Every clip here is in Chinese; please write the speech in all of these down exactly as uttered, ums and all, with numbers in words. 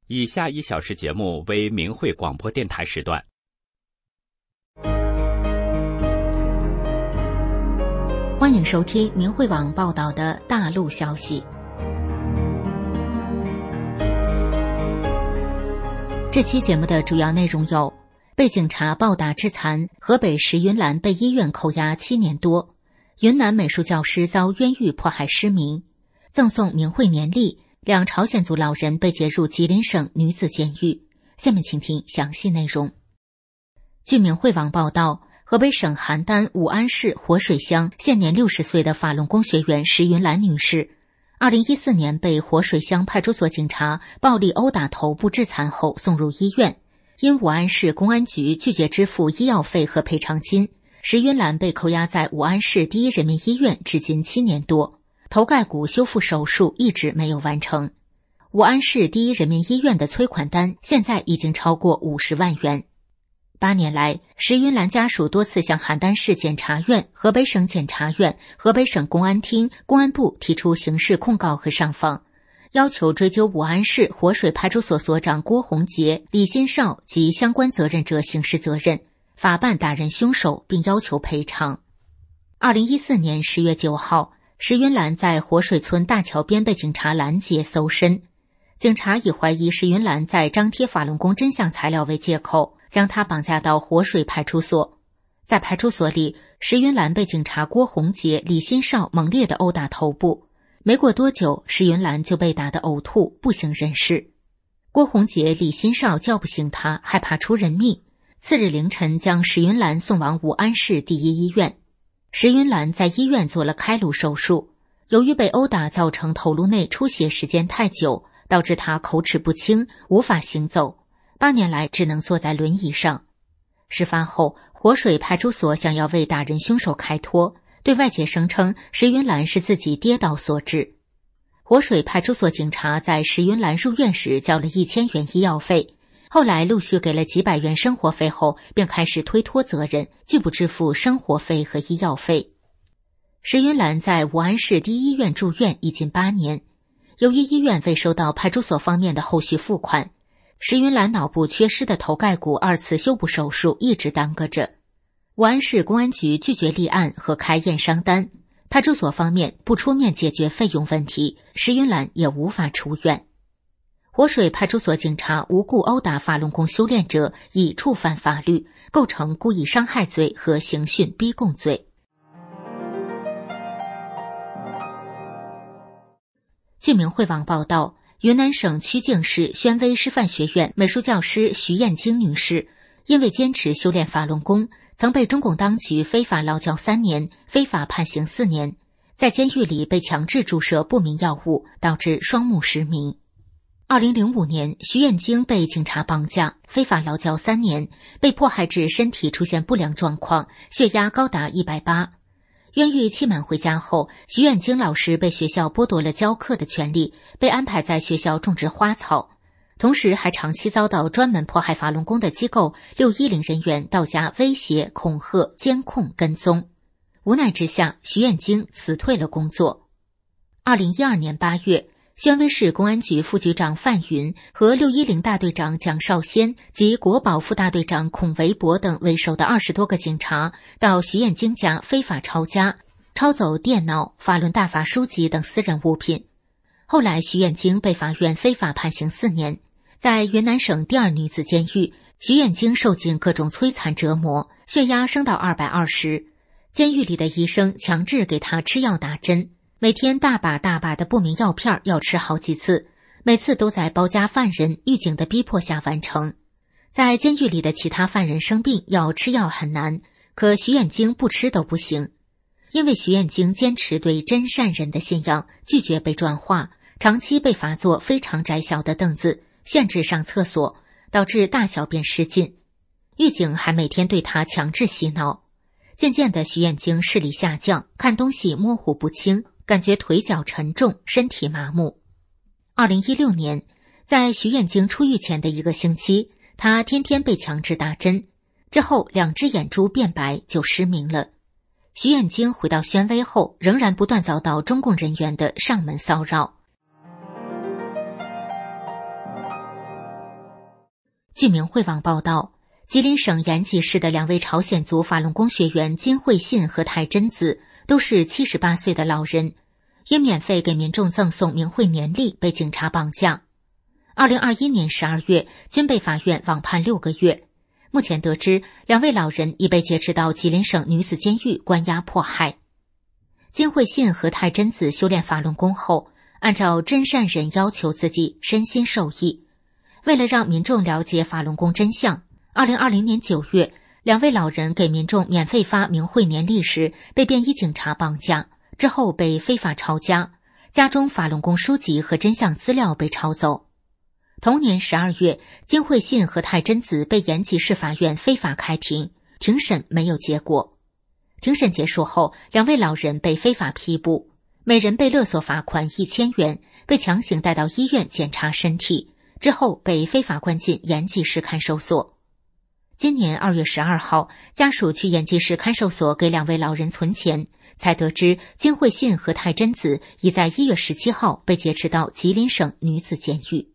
以下一小时节目为明慧广播电台时段。 欢迎收听明慧网报道的大陆消息。这期节目的主要内容有：被警察暴打致残，河北石云兰被医院扣押七年多；云南美术教师遭冤狱迫害失明；赠送明慧年历，两朝鲜族老人被接入吉林省女子监狱。下面请听详细内容。据明慧网报道，河北省邯郸武安市活水乡现年六十岁的法轮功学员石云兰女士，二零一四年被活水乡派出所警察暴力殴打头部致残后送入医院，因武安市公安局拒绝支付医药费和赔偿金，石云兰被扣押在武安市第一人民医院至今七年多，头盖骨修复手术一直没有完成。武安市第一人民医院的催款单现在已经超过五十万元。八年来，石云兰家属多次向邯郸市检察院、河北省检察院、河北省公安厅、公安部提出刑事控告和上访，要求追究武安市活水派出所所长郭洪杰、李新少及相关责任者刑事责任，法办打人凶手，并要求赔偿。二零一四年十月九号，石云兰在活水村大桥边被警察拦截搜身，警察以怀疑石云兰在张贴法轮功真相材料为借口，将她绑架到活水派出所。在派出所里，石云兰被警察郭洪杰、李新少猛烈地殴打头部，没过多久，石云兰就被打得呕吐，不省人事。郭洪杰、李新少叫不醒她，害怕出人命，次日凌晨将石云兰送往武安市第一医院。石云兰在医院做了开颅手术，由于被殴打造成头颅内出血时间太久，导致她口齿不清，无法行走，八年来只能坐在轮椅上。事发后，活水派出所想要为打人凶手开脱，对外界声称石云兰是自己跌倒所致。活水派出所警察在石云兰入院时交了一千元医药费，后来陆续给了几百元生活费后，便开始推脱责任，拒不支付生活费和医药费。石云兰在武安市第一医院住院已近八年，由于医院未收到派出所方面的后续付款，石云兰脑部缺失的头盖骨二次修补手术一直耽搁着。武安市公安局拒绝立案和开验伤单，派出所方面不出面解决费用问题，石云兰也无法出院。活水派出所警察无故殴打法轮功修炼者，已触犯法律，构成故意伤害罪和刑讯逼供罪。据明慧网报道，云南省曲靖市宣威师范学院美术教师徐艳晶女士，因为坚持修炼法轮功，曾被中共当局非法劳教三年，非法判刑四年，在监狱里被强制注射不明药物，导致双目失明。二零零五年，徐艳晶被警察绑架，非法劳教三年，被迫害致身体出现不良状况，血压高达一百八。冤狱期满回家后，徐艳晶老师被学校剥夺了教课的权利，被安排在学校种植花草，同时还长期遭到专门迫害法轮功的机构六一零人员到家威胁、恐吓、监控、跟踪。无奈之下，徐艳晶辞退了工作。二零一二年八月，宣威市公安局副局长范云和六一零大队长蒋少先及国保副大队长孔维博等为首的二十多个警察到徐艳晶家非法抄家，抄走电脑、法轮大法书籍等私人物品。后来徐艳晶被法院非法判刑四年，在云南省第二女子监狱，徐艳晶受尽各种摧残折磨，血压升到二百二十，监狱里的医生强制给她吃药打针，每天大把大把的不明药片要吃好几次，每次都在包夹犯人、狱警的逼迫下完成。在监狱里的其他犯人生病要吃药很难，可徐艳晶不吃都不行。因为徐艳晶坚持对真善忍的信仰，拒绝被转化，长期被罚坐非常窄小的凳子，限制上厕所，导致大小便失禁。狱警还每天对她强制洗脑。渐渐的，徐艳晶视力下降，看东西模糊不清，感觉腿脚沉重，身体麻木。二零一六年，在徐艳晶出狱前的一个星期，她天天被强制打针，之后两只眼珠变白，就失明了。徐艳晶回到宣威后，仍然不断遭到中共人员的上门骚扰。 据明慧网报道，吉林省延吉市的两位朝鲜族法轮功学员金慧信和泰真子都是七十八岁的老人，因免费给民众赠送明慧年历被警察绑架。二零二一年十二月，均被法院网判六个月。目前得知，两位老人已被劫持到吉林省女子监狱关押迫害。金慧信和泰真子修炼法轮功后，按照真善人要求自己身心受益。为了让民众了解法轮功真相，二零二零年九月，两位老人给民众免费发明慧年历时，被便衣警察绑架，之后被非法抄家，家中法轮功书籍和真相资料被抄走。同年十二月，金慧信和泰真子被延吉市法院非法开庭，庭审没有结果。庭审结束后，两位老人被非法批捕，每人被勒索罚款一千元，被强行带到医院检查身体，之后被非法关进延吉市看守所。今年二月十二号，家属去延吉市看守所给两位老人存钱，才得知金慧信和泰真子已在一月十七号被劫持到吉林省女子监狱。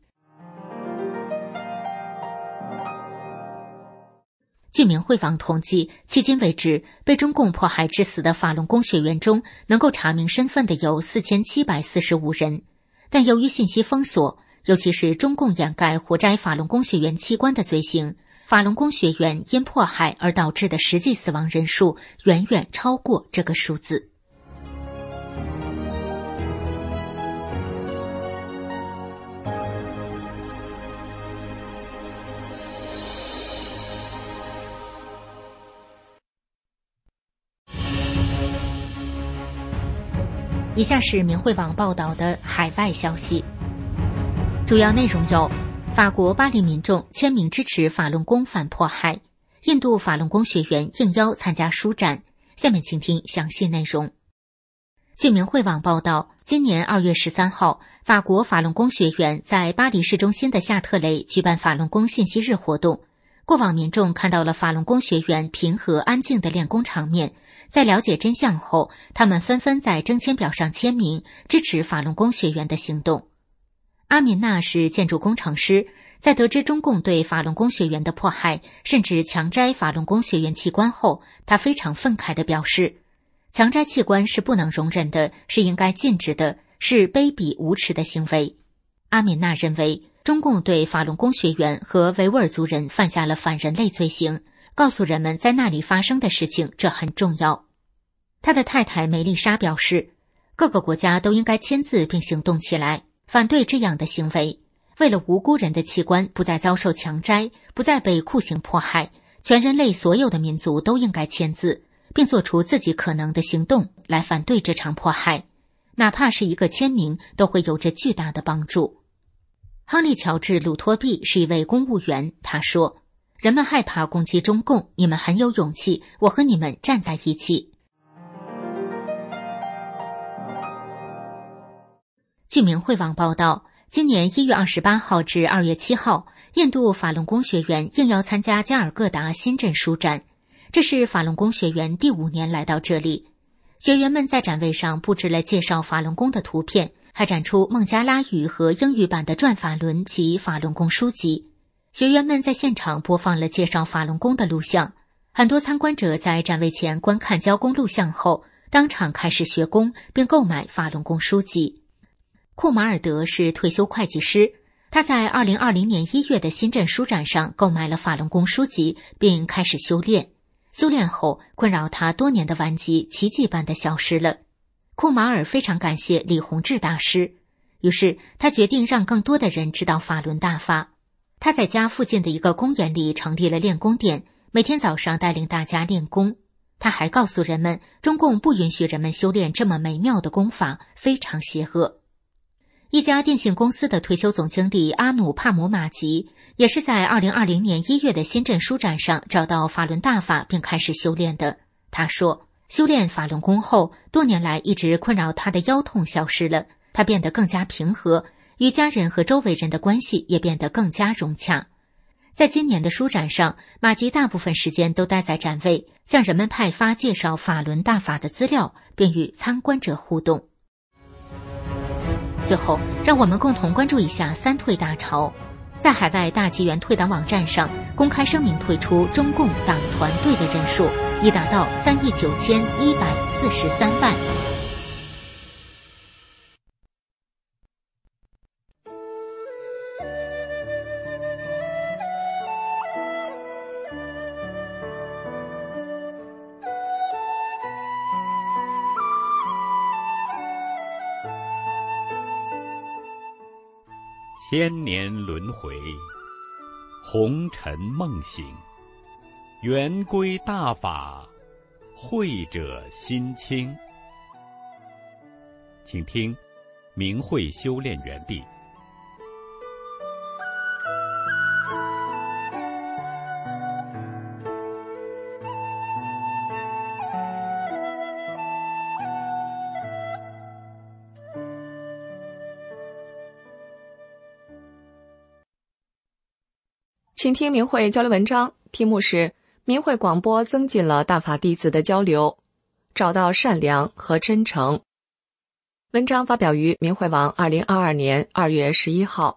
据明慧网统计，迄今为止，被中共迫害致死的法轮功学员中，能够查明身份的有四千七百四十五人。但由于信息封锁，尤其是中共掩盖活摘法轮功学员器官的罪行，法轮功学员因迫害而导致的实际死亡人数远远超过这个数字。以下是明慧网报道的海外消息，主要内容有：法国巴黎民众签名支持法轮功反迫害，印度法轮功学员应邀参加书展。下面请听详细内容。据明慧网报道，今年二月十三号，法国法轮功学员在巴黎市中心的夏特雷举办法轮功信息日活动。过往民众看到了法轮功学员平和安静的练功场面，在了解真相后，他们纷纷在征签表上签名，支持法轮功学员的行动。阿敏娜是建筑工程师，在得知中共对法轮功学员的迫害，甚至强摘法轮功学员器官后，她非常愤慨地表示，强摘器官是不能容忍的，是应该禁止的，是卑鄙无耻的行为。阿敏娜认为，中共对法轮功学员和维吾尔族人犯下了反人类罪行，告诉人们在那里发生的事情，这很重要。他的太太梅丽莎表示，各个国家都应该签字并行动起来，反对这样的行为。为了无辜人的器官不再遭受强摘，不再被酷刑迫害，全人类所有的民族都应该签字，并做出自己可能的行动来反对这场迫害，哪怕是一个签名都会有着巨大的帮助。亨利·乔治·鲁托毕是一位公务员，他说，人们害怕攻击中共，你们很有勇气，我和你们站在一起。据明慧网报道，今年一月二十八号至二月七号，印度法轮功学员应邀参加加尔各答新镇书展，这是法轮功学员第五年来到这里。学员们在展位上布置了介绍法轮功的图片，还展出孟加拉语和英语版的转法轮及法轮功书籍。学员们在现场播放了介绍法轮功的录像，很多参观者在展位前观看教功录像后，当场开始学功并购买法轮功书籍。库马尔德是退休会计师，他在二零二零年一月的新镇书展上购买了法轮功书籍并开始修炼。修炼后，困扰他多年的顽疾奇迹般的消失了。库马尔非常感谢李洪志大师，于是他决定让更多的人知道法轮大法。他在家附近的一个公园里成立了练功点，每天早上带领大家练功。他还告诉人们，中共不允许人们修炼这么美妙的功法，非常邪恶。一家电信公司的退休总经理阿努帕姆马吉也是在二零二零年一月的新镇书展上找到法轮大法并开始修炼的。他说，修炼法轮功后，多年来一直困扰他的腰痛消失了，他变得更加平和，与家人和周围人的关系也变得更加融洽。在今年的书展上，马吉大部分时间都待在展位，向人们派发介绍法轮大法的资料，并与参观者互动。最后，让我们共同关注一下三退大潮。 在海外大纪元退党网站上公开声明退出中共党团队的人数已达到三亿九千一百四十三万。 千年轮回，红尘梦醒，圆规大法，慧者心清。请听明慧修炼园地。 请听明慧交流文章，题目是明慧广播增进了大法弟子的交流，找到善良和真诚。文章发表于明慧网二零二二年二月十一号。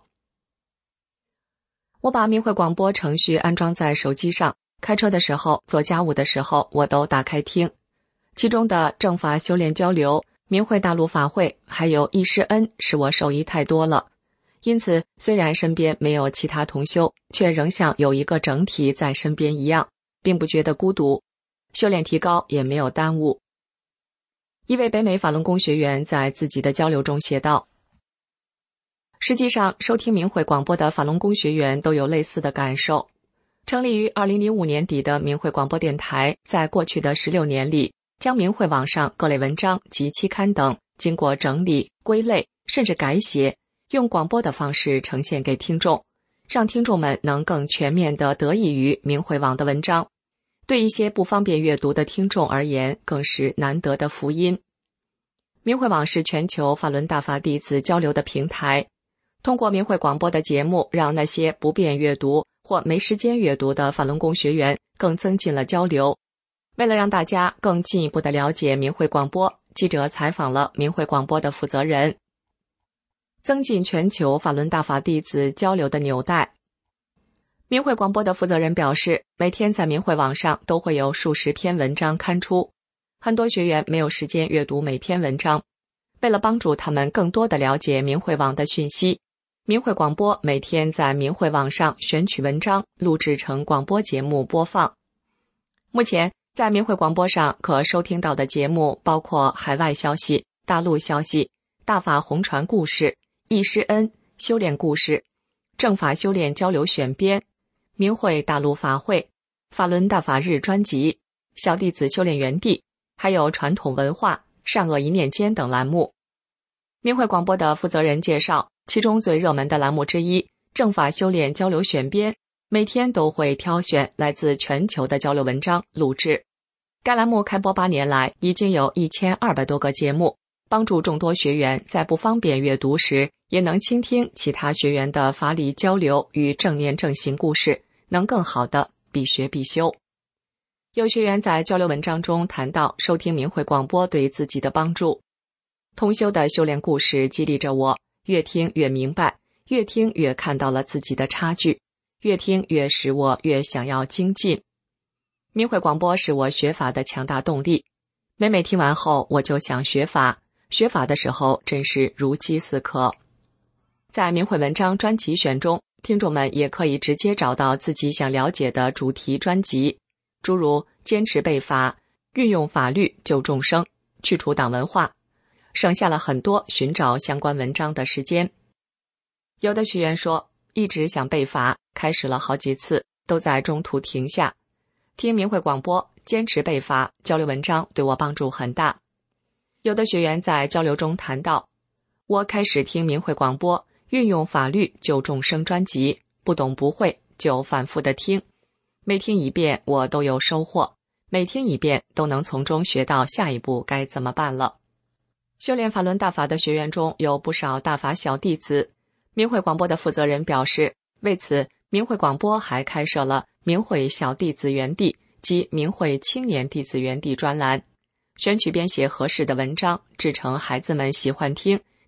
我把明慧广播程序安装在手机上，开车的时候、做家务的时候我都打开听。其中的正法修炼交流、明慧大陆法会还有易师恩使我受益太多了。因此，虽然身边没有其他同修，却仍像有一个整体在身边一样，并不觉得孤独，修炼提高也没有耽误。一位北美法轮功学员在自己的交流中写道：实际上，收听明慧广播的法轮功学员都有类似的感受。成立于二零零五年底的明慧广播电台，在过去的十六年里，将明慧网上各类文章及期刊等经过整理、归类，甚至改写，用广播的方式呈现给听众，让听众们能更全面地得益于明慧网的文章。对一些不方便阅读的听众而言，更是难得的福音。明慧网是全球法轮大法弟子交流的平台，通过明慧广播的节目，让那些不便阅读或没时间阅读的法轮功学员更增进了交流。为了让大家更进一步地了解明慧广播，记者采访了明慧广播的负责人，增进全球法轮大法弟子交流的纽带。明慧广播的负责人表示，每天在明慧网上都会有数十篇文章刊出，很多学员没有时间阅读每篇文章。为了帮助他们更多地了解明慧网的讯息，明慧广播每天在明慧网上选取文章，录制成广播节目播放。目前在明慧广播上可收听到的节目包括海外消息、大陆消息、大法红传故事、易师恩、修炼故事、正法修炼交流选编、明慧大陆法会、法轮大法日专辑、小弟子修炼园地，还有传统文化、善恶一念间等栏目。明慧广播的负责人介绍，其中最热门的栏目之一正法修炼交流选编，每天都会挑选来自全球的交流文章录制。该栏目开播八年来，已经有一千二百多个节目，帮助众多学员在不方便阅读时，也能倾听其他学员的法理交流与正念正行故事，能更好的必学必修。有学员在交流文章中谈到收听明慧广播对自己的帮助。同修的修炼故事激励着我，越听越明白，越听越看到了自己的差距，越听越使我越想要精进。明慧广播是我学法的强大动力，每每听完后我就想学法，学法的时候真是如饥似渴。在明慧文章专辑选中，听众们也可以直接找到自己想了解的主题专辑，诸如坚持背法、运用法律救众生、去除党文化，省下了很多寻找相关文章的时间。有的学员说，一直想背法，开始了好几次，都在中途停下。听明慧广播，坚持背法，交流文章对我帮助很大。有的学员在交流中谈到，我开始听明慧广播，运用法律救众生专辑，不懂不会就反复的听，每听一遍我都有收获，每听一遍都能从中学到下一步该怎么办了。修炼法轮大法的学员中有不少大法小弟子，明慧广播的负责人表示，为此明慧广播还开设了明慧小弟子园地及明慧青年弟子园地专栏，选取编写合适的文章，制成孩子们喜欢听、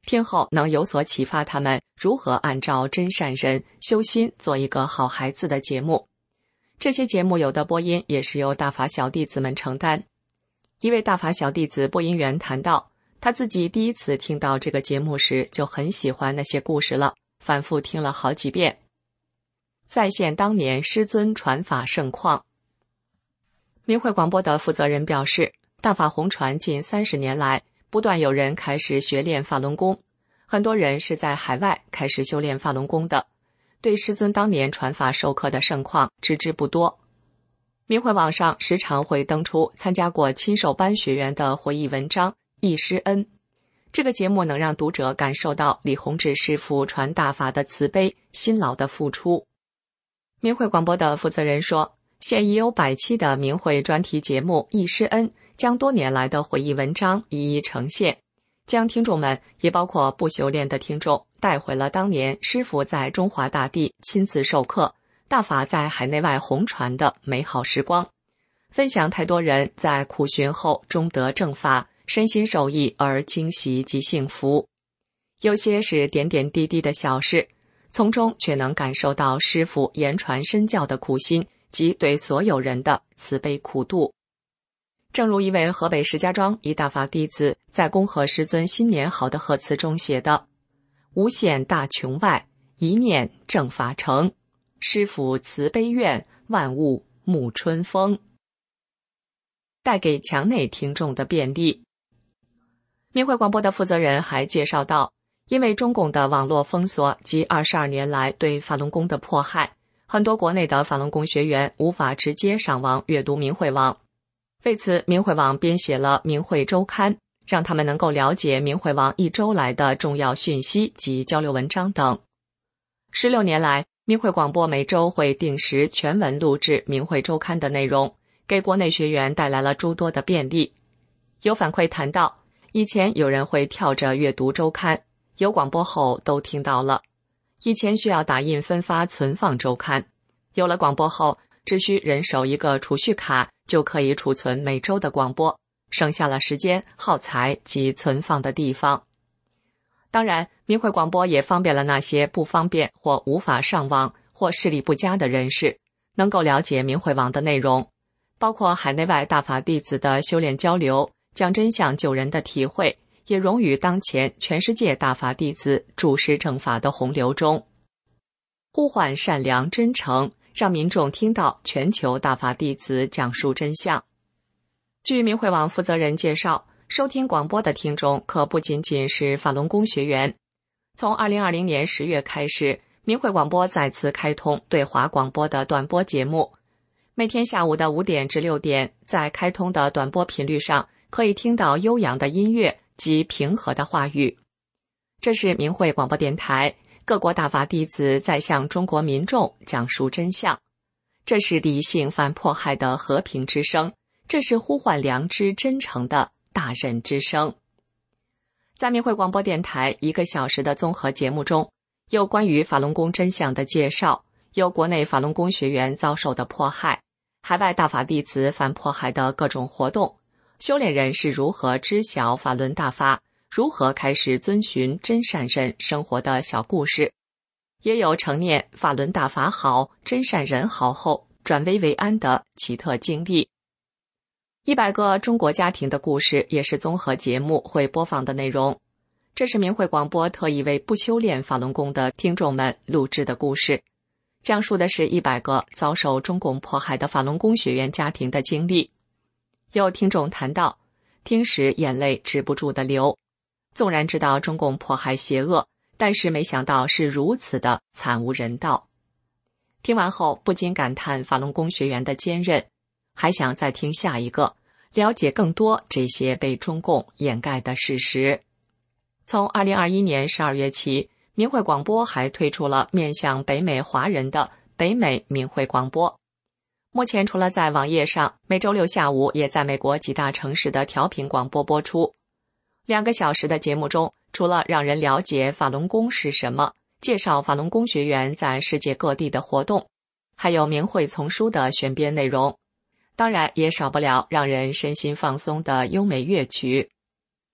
听后能有所启发他们如何按照真善人修心做一个好孩子的节目。这些节目有的播音也是由大法小弟子们承担。一位大法小弟子播音员谈到，他自己第一次听到这个节目时就很喜欢那些故事了，反复听了好几遍。再现当年师尊传法盛况。明慧广播的负责人表示，大法弘传近三十年来，不断有人开始学练法轮功，很多人是在海外开始修炼法轮功的，对师尊当年传法授课的盛况知之不多。明慧网上时常会登出参加过亲授班学员的回忆文章《忆师恩》，这个节目能让读者感受到李洪志师父传大法的慈悲、辛劳的付出。明慧广播的负责人说，现已有百期的明慧专题节目《忆师恩》将多年来的回忆文章一一呈现，将听众们，也包括不修炼的听众，带回了当年师父在中华大地亲自授课，大法在海内外弘传的美好时光，分享太多人在苦寻后终得正法，身心受益而惊喜及幸福。有些是点点滴滴的小事，从中却能感受到师父言传身教的苦心及对所有人的慈悲苦度。正如一位河北石家庄一大法弟子在恭贺师尊新年好的贺词中写的：无限大穹外，一念正法成，师父慈悲愿，万物沐春风，带给墙内听众的便利。明慧广播的负责人还介绍到，因为中共的网络封锁及二十二年来对法轮功的迫害，很多国内的法轮功学员无法直接上网阅读明慧网。为此，明慧网编写了明慧周刊，让他们能够了解明慧网一周来的重要讯息及交流文章等。十六年来，明慧广播每周会定时全文录制明慧周刊的内容，给国内学员带来了诸多的便利。有反馈谈到，以前有人会跳着阅读周刊，有广播后都听到了。以前需要打印分发存放周刊，有了广播后，只需人手一个储蓄卡就可以储存每周的广播，省下了时间、耗材及存放的地方。当然，明慧广播也方便了那些不方便或无法上网或视力不佳的人士，能够了解明慧网的内容，包括海内外大法弟子的修炼交流、讲真相救人的体会，也融于当前全世界大法弟子注师正法的洪流中，呼唤善良真诚，让民众听到全球大法弟子讲述真相。据明慧网负责人介绍，收听广播的听众可不仅仅是法轮功学员。从二零二零年十月开始，明慧广播再次开通对华广播的短波节目，每天下午的五点至六点，在开通的短波频率上可以听到悠扬的音乐及平和的话语。这是明慧广播电台，各国大法弟子在向中国民众讲述真相。这是理性反迫害的和平之声，这是呼唤良知真诚的大人之声。在明慧广播电台一个小时的综合节目中，有关于法轮功真相的介绍，有国内法轮功学员遭受的迫害，海外大法弟子反迫害的各种活动，修炼人是如何知晓法轮大法，如何开始遵循真善人生活的小故事，也有承念法轮大法好，真善人好后转危为安的奇特经历。一百个中国家庭的故事也是综合节目会播放的内容。这是明慧广播特意为不修炼法轮功的听众们录制的故事，讲述的是一百个遭受中共迫害的法轮功学员家庭的经历。有听众谈到，听时眼泪止不住的流，纵然知道中共迫害邪恶，但是没想到是如此的惨无人道。听完后不禁感叹法轮功学员的坚韧，还想再听下一个，了解更多这些被中共掩盖的事实。从二零二一年十二月起，明慧广播还推出了面向北美华人的北美明慧广播。目前除了在网页上，每周六下午也在美国几大城市的调频广播播出。两个小时的节目中，除了让人了解法轮功是什么，介绍法轮功学员在世界各地的活动，还有明慧丛书的选编内容，当然也少不了让人身心放松的优美乐曲。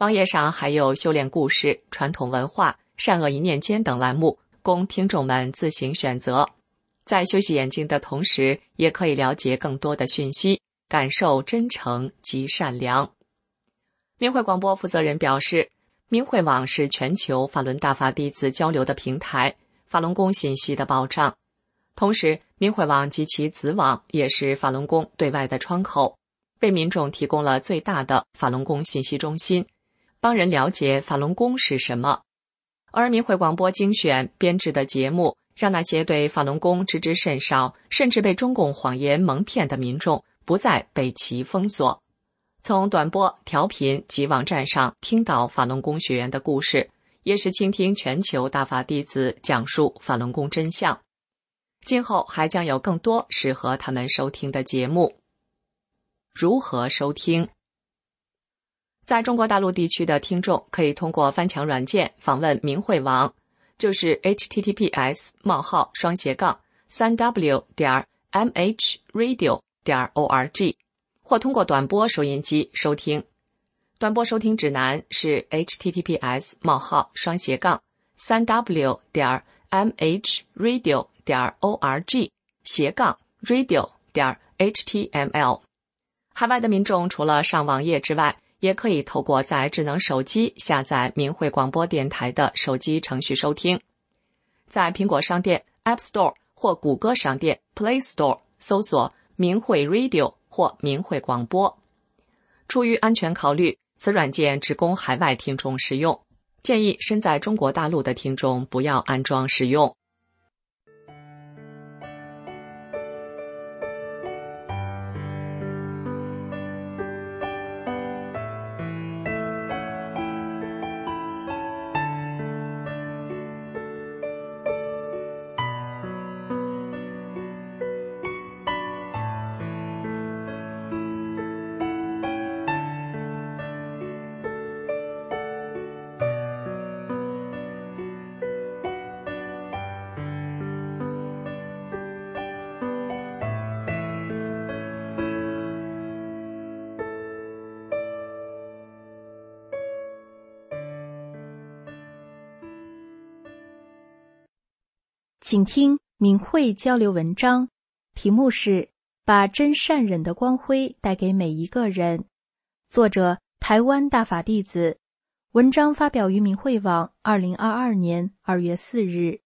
网页上还有修炼故事、传统文化、善恶一念间等栏目，供听众们自行选择。在休息眼睛的同时，也可以了解更多的讯息，感受真诚及善良。明慧广播负责人表示，明慧网是全球法轮大法弟子交流的平台，法轮功信息的保障。同时，明慧网及其子网也是法轮功对外的窗口，为民众提供了最大的法轮功信息中心，帮人了解法轮功是什么。而明慧广播精选编制的节目，让那些对法轮功知之甚少，甚至被中共谎言蒙骗的民众不再被其封锁。从短波、调频及网站上听到法轮功学员的故事，也是倾听全球大法弟子讲述法轮功真相。今后还将有更多适合他们收听的节目。如何收听？在中国大陆地区的听众可以通过翻墙软件访问明慧网，就是 h t t p s 冒号双斜杠三 w 点 m h radio 点 org， 或通过短波收音机收听。短波收听指南是 h t t p s 冒号双斜杠三 w 点 m h radio 点 org 斜杠 radio 点 h t m l。 海外的民众除了上网页之外，也可以透过在智能手机下载明慧广播电台的手机程序收听。在苹果商店 App Store 或谷歌商店 Play Store 搜索明慧 Radio 或明慧广播。出于安全考虑，此软件只供海外听众使用，建议身在中国大陆的听众不要安装使用。 请听明慧交流文章，题目是把真善忍的光辉带给每一个人，作者台湾大法弟子，文章发表于明慧网二零二二年二月四日。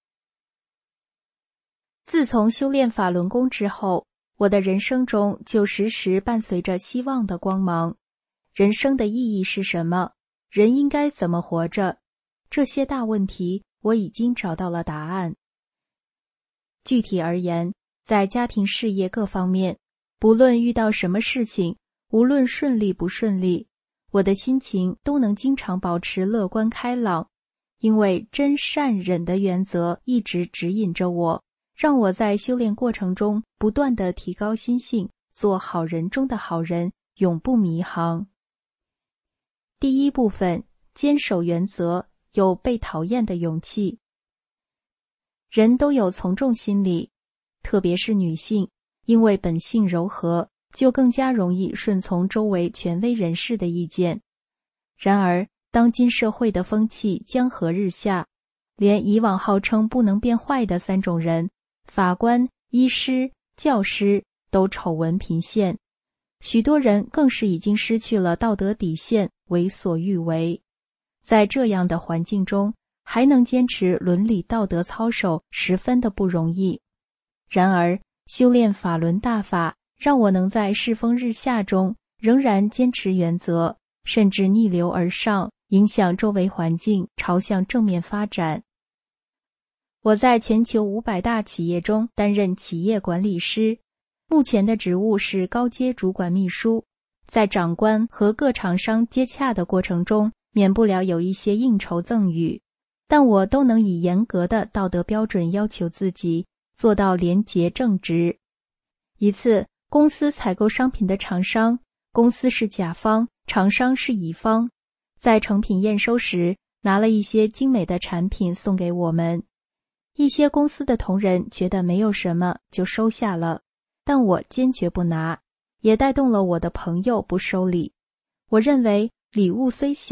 自从修炼法轮功之后，我的人生中就时时伴随着希望的光芒。人生的意义是什么？人应该怎么活着？这些大问题我已经找到了答案。具体而言，在家庭事业各方面，不论遇到什么事情，无论顺利不顺利，我的心情都能经常保持乐观开朗，因为真善忍的原则一直指引着我，让我在修炼过程中不断地提高心性，做好人中的好人，永不迷航。第一部分，坚守原则，有被讨厌的勇气。人都有从众心理，特别是女性，因为本性柔和，就更加容易顺从周围权威人士的意见。然而，当今社会的风气江河日下，连以往号称不能变坏的三种人——法官、医师、教师——都丑闻频现，许多人更是已经失去了道德底线，为所欲为。在这样的环境中，还能坚持伦理道德操守，十分的不容易。然而，修炼法轮大法，让我能在世风日下中仍然坚持原则，甚至逆流而上，影响周围环境，朝向正面发展。我在全球五百大企业中担任企业管理师，目前的职务是高阶主管秘书。在长官和各厂商接洽的过程中，免不了有一些应酬赠与，但我都能以严格的道德标准要求自己，做到廉洁正直。一次，公司采购商品的厂商，公司是甲方，厂商是乙方，在成品验收时，拿了一些精美的产品送给我们。一些公司的同仁觉得没有什么，就收下了，但我坚决不拿，也带动了我的朋友不收礼。我认为礼物虽小，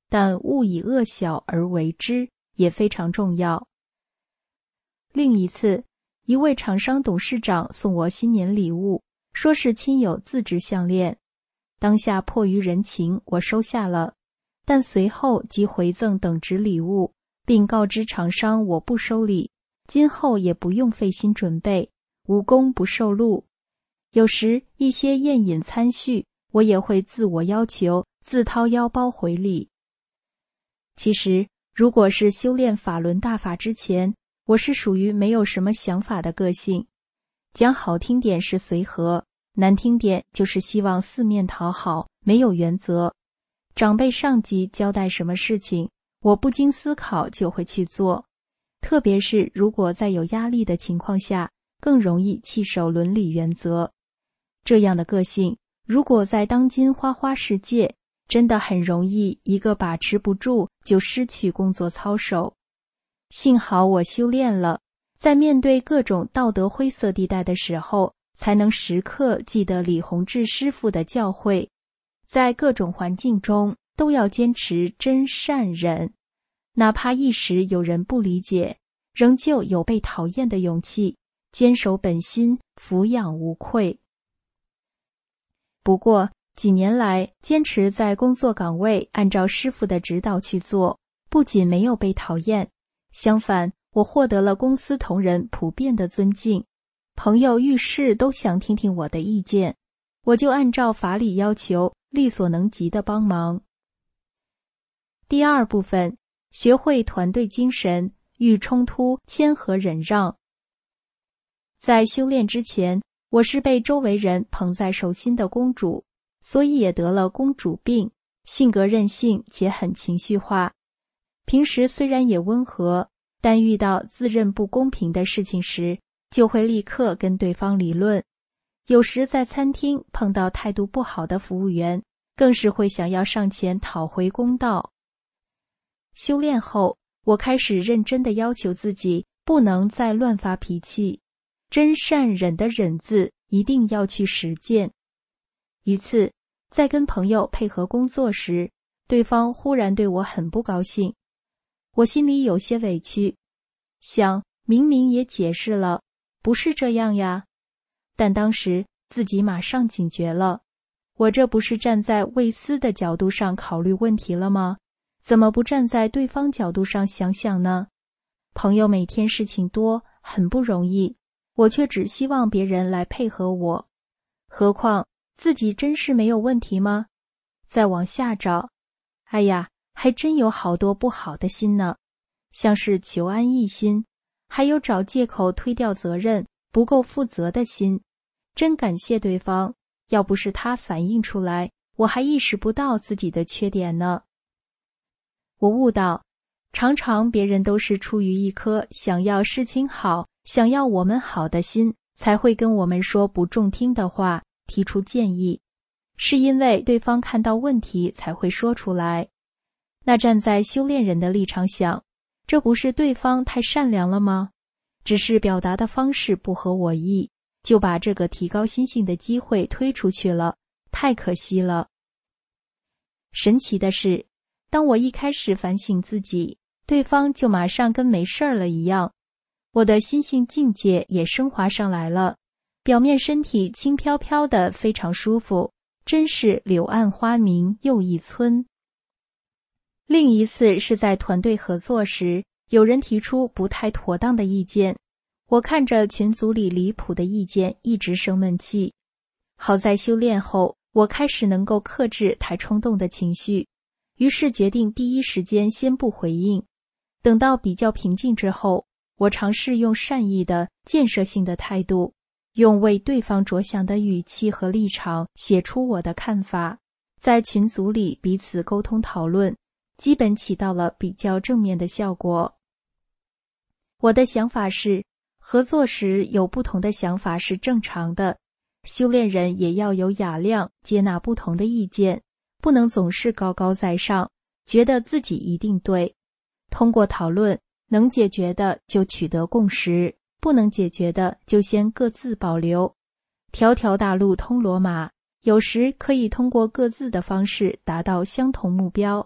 但勿以恶小而为之也非常重要。另一次，一位厂商董事长送我新年礼物，说是亲友自制项链，当下迫于人情，我收下了，但随后即回赠等值礼物，并告知厂商我不收礼，今后也不用费心准备，无功不受禄。有时一些宴饮餐叙，我也会自我要求，自掏腰包回礼。其实，如果是修炼法轮大法之前，我是属于没有什么想法的个性，讲好听点是随和，难听点就是希望四面讨好，没有原则。长辈上级交代什么事情，我不经思考就会去做，特别是如果在有压力的情况下，更容易弃守伦理原则。这样的个性，如果在当今花花世界，真的很容易一个把持不住就失去工作操守。幸好我修炼了，在面对各种道德灰色地带的时候，才能时刻记得李洪志师父的教诲，在各种环境中都要坚持真善忍，哪怕一时有人不理解，仍旧有被讨厌的勇气，坚守本心，俯仰无愧。不过几年来，坚持在工作岗位按照师父的指导去做，不仅没有被讨厌，相反，我获得了公司同仁普遍的尊敬，朋友遇事都想听听我的意见，我就按照法理要求，力所能及的帮忙。第二部分，学会团队精神，遇冲突谦和忍让。在修炼之前，我是被周围人捧在手心的公主，所以也得了公主病，性格任性且很情绪化。平时虽然也温和，但遇到自认不公平的事情时，就会立刻跟对方理论。有时在餐厅碰到态度不好的服务员，更是会想要上前讨回公道。修炼后，我开始认真地要求自己，不能再乱发脾气，真善忍的忍字一定要去实践。一次，在跟朋友配合工作时，对方忽然对我很不高兴，我心里有些委屈，想明明也解释了，不是这样呀。但当时自己马上警觉了，我这不是站在为私的角度上考虑问题了吗？怎么不站在对方角度上想想呢？朋友每天事情多，很不容易，我却只希望别人来配合我，何况自己真是没有问题吗？再往下找，哎呀，还真有好多不好的心呢，像是求安逸心，还有找借口推掉责任，不够负责的心。真感谢对方，要不是他反映出来，我还意识不到自己的缺点呢。我悟到，常常别人都是出于一颗想要事情好，想要我们好的心，才会跟我们说不中听的话，提出建议，是因为对方看到问题才会说出来。那站在修炼人的立场想，这不是对方太善良了吗？只是表达的方式不合我意，就把这个提高心性的机会推出去了，太可惜了。神奇的是，当我一开始反省自己，对方就马上跟没事儿了一样，我的心性境界也升华上来了，表面身体轻飘飘的，非常舒服，真是柳暗花明又一村。另一次是在团队合作时，有人提出不太妥当的意见，我看着群组里离谱的意见，一直生闷气。好在修炼后，我开始能够克制太冲动的情绪，于是决定第一时间先不回应。等到比较平静之后，我尝试用善意的、建设性的态度，用为对方着想的语气和立场写出我的看法，在群组里彼此沟通讨论，基本起到了比较正面的效果。我的想法是，合作时有不同的想法是正常的，修炼人也要有雅量，接纳不同的意见，不能总是高高在上，觉得自己一定对。通过讨论，能解决的就取得共识，不能解决的就先各自保留。条条大路通罗马，有时可以通过各自的方式达到相同目标，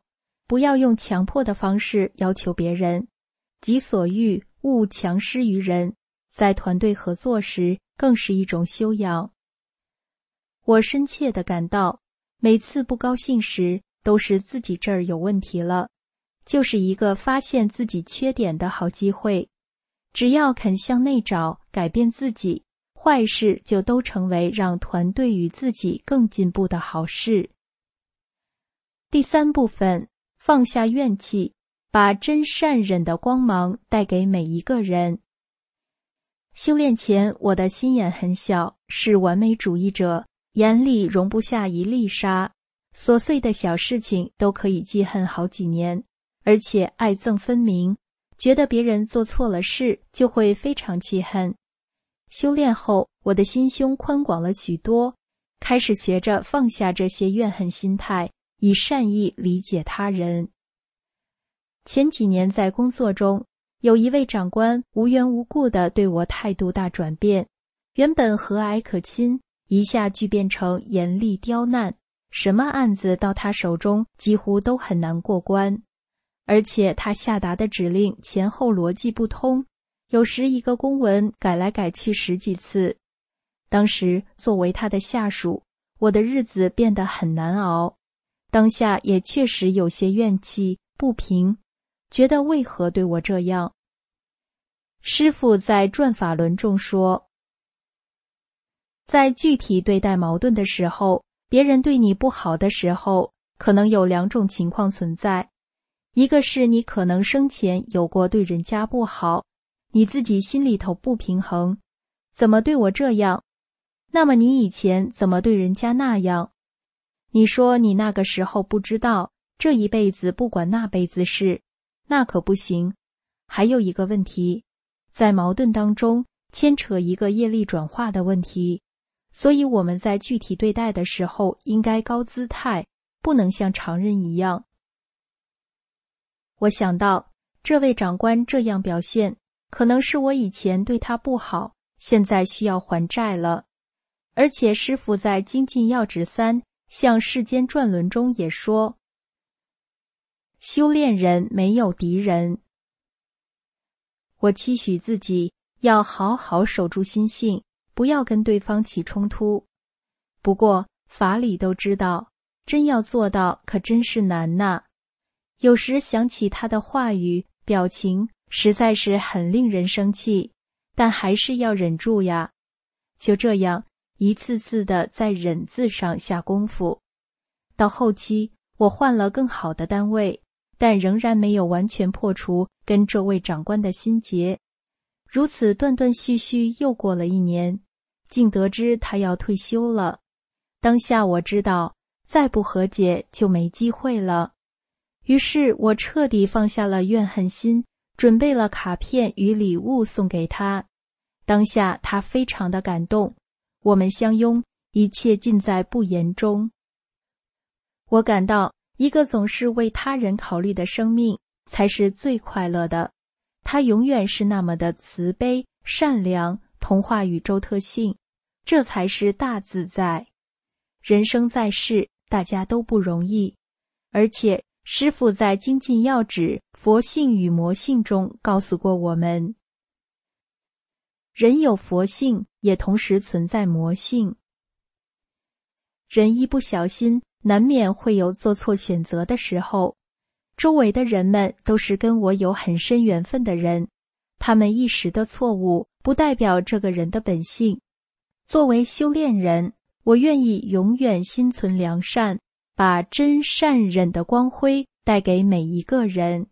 不要用强迫的方式要求别人，己所欲，勿强施于人，在团队合作时更是一种修养。我深切地感到，每次不高兴时，都是自己这儿有问题了，就是一个发现自己缺点的好机会。只要肯向内找，改变自己，坏事就都成为让团队与自己更进步的好事。第三部分，放下怨气，把真善忍的光芒带给每一个人。修炼前，我的心眼很小，是完美主义者，眼里容不下一粒沙，琐碎的小事情都可以记恨好几年，而且爱憎分明，觉得别人做错了事就会非常气恨。修炼后，我的心胸宽广了许多，开始学着放下这些怨恨心态，以善意理解他人。前几年在工作中，有一位长官无缘无故地对我态度大转变，原本和蔼可亲，一下巨变成严厉刁难，什么案子到他手中几乎都很难过关。而且他下达的指令前后逻辑不通，有时一个公文改来改去十几次。当时作为他的下属，我的日子变得很难熬，当下也确实有些怨气不平，觉得为何对我这样。师父在转法轮中说，在具体对待矛盾的时候，别人对你不好的时候，可能有两种情况存在。一个是你可能生前有过对人家不好，你自己心里头不平衡，怎么对我这样？那么你以前怎么对人家那样？你说你那个时候不知道，这一辈子不管那辈子事，那可不行。还有一个问题，在矛盾当中牵扯一个业力转化的问题，所以我们在具体对待的时候应该高姿态，不能像常人一样。我想到，这位长官这样表现，可能是我以前对他不好，现在需要还债了。而且师父在《精进要旨三向世间转轮》中也说，修炼人没有敌人。我期许自己要好好守住心性，不要跟对方起冲突。不过法理都知道，真要做到可真是难呐。有时想起他的话语、表情，实在是很令人生气，但还是要忍住呀。就这样，一次次的在忍字上下功夫。到后期，我换了更好的单位，但仍然没有完全破除跟这位长官的心结。如此断断续续又过了一年，竟得知他要退休了。当下我知道，再不和解就没机会了。于是我彻底放下了怨恨心，准备了卡片与礼物送给他。当下他非常的感动，我们相拥，一切尽在不言中。我感到，一个总是为他人考虑的生命，才是最快乐的。他永远是那么的慈悲、善良，同化宇宙特性，这才是大自在。人生在世，大家都不容易，而且师父在《精进要旨佛性与魔性》中告诉过我们，人有佛性，也同时存在魔性。人一不小心，难免会有做错选择的时候。周围的人们都是跟我有很深缘分的人，他们一时的错误，不代表这个人的本性。作为修炼人，我愿意永远心存良善，把真善忍的光辉带给每一个人。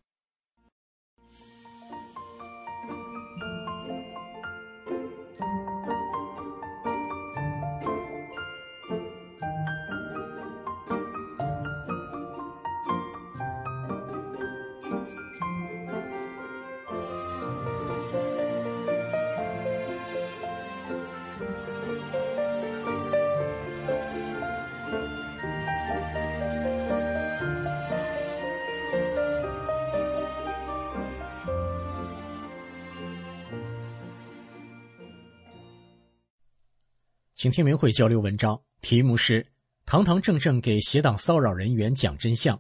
请听明慧交流文章，题目是堂堂正正给邪党骚扰人员讲真相。